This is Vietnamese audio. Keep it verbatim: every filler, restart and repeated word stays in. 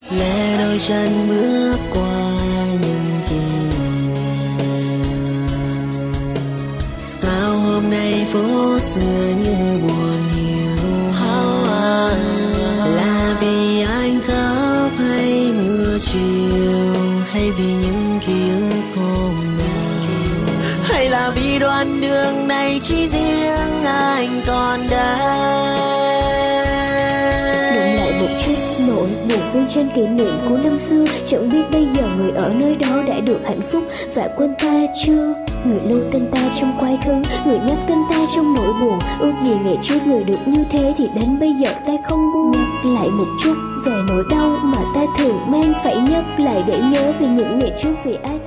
lẽ đôi chân bước qua những kỷ niệm. Sao hôm nay phố xưa như buồn hiu hao? Là vì anh khóc hay mưa chiều, hay vì những ký ức hôm nào, hay là vì đoạn đường này chỉ riêng anh còn đây? Động lại một chút nỗi buồn vương trên kỷ niệm của năm xưa, chẳng biết bây giờ người ở nơi đó đã được hạnh phúc và quên ta chưa. Người lưu tên ta trong quá khứ, người nhắc tên ta trong nỗi buồn. Ước gì ngày trước người được như thế thì đến bây giờ ta không buồn. Nhắc lại một chút về nỗi đau mà ta thường mang, phải nhắc lại để nhớ về những ngày trước, vì ai